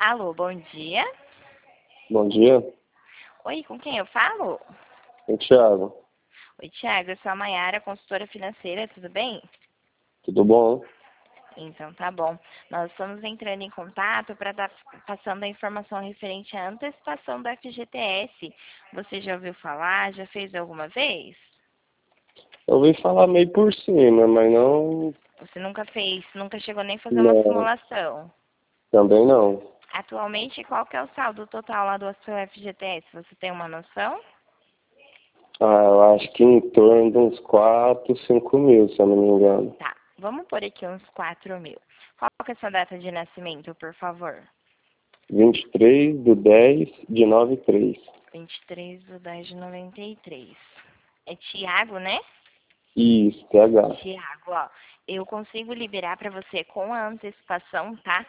Alô, bom dia. Bom dia, Oi, com quem eu falo? é o Thiago. Oi, Thiago, eu sou a Mayara, consultora financeira, tudo bem? Tudo bom? Então, tá bom. Nós estamos entrando em contato para estar passando a informação referente à antecipação do FGTS. Você já ouviu falar? Já fez alguma vez? Eu ouvi falar meio por cima, mas Você nunca fez, nunca chegou nem a fazer uma não, simulação? também não. Atualmente, qual que é o saldo total lá do seu FGTS? Você tem uma noção? Eu acho que em torno de uns 4, 5 mil, se eu não me engano. Tá, vamos por aqui uns 4.000. Qual que é a sua data de nascimento, por favor? 23/10/93. 23/10/93. É Tiago, né? Isso, TH. Tiago, ó, eu consigo liberar para você com a antecipação, tá?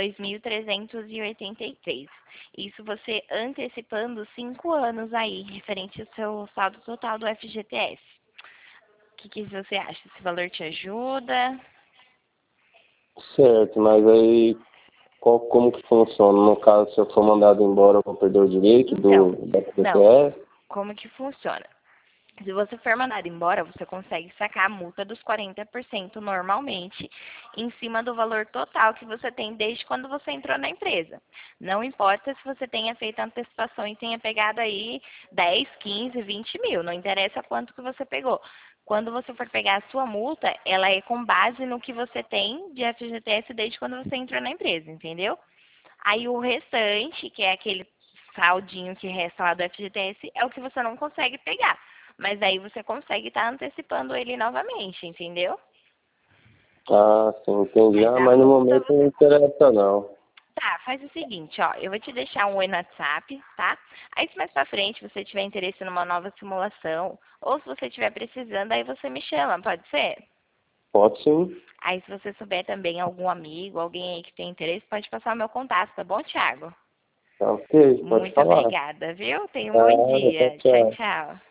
2.383. Isso você antecipando 5 anos aí, referente ao seu saldo total do FGTS. O que você acha? Esse valor te ajuda? Certo, mas aí como que funciona? No caso, se eu for mandado embora, eu vou perder o direito Então, da não. FGTS? Como que funciona? Se você for mandado embora, você consegue sacar a multa dos 40% normalmente, em cima do valor total que você tem desde quando você entrou na empresa. Não importa se você tenha feito a antecipação e tenha pegado aí 10, 15, 20 mil, não interessa quanto que você pegou. Quando você for pegar a sua multa, ela é com base no que você tem de FGTS desde quando você entrou na empresa, entendeu? Aí o restante, que é aquele saldinho que resta lá do FGTS, é o que você não consegue pegar. Mas aí você consegue estar antecipando ele novamente, entendeu? Ah, sim, entendi. Mas a Mas no multa momento não você. interessa não. Tá, faz o seguinte, ó. Eu vou te deixar um oi no WhatsApp, tá? Aí se mais pra frente você tiver interesse numa nova simulação, ou se você estiver precisando, aí você me chama, pode ser? Pode sim. Aí se você souber também algum amigo, alguém aí que tem interesse, pode passar o meu contato, tá bom, Thiago? Tá ok, pode Muito falar. obrigada, viu? Tenha um bom Tchau, dia. Tchau, tchau. tchau.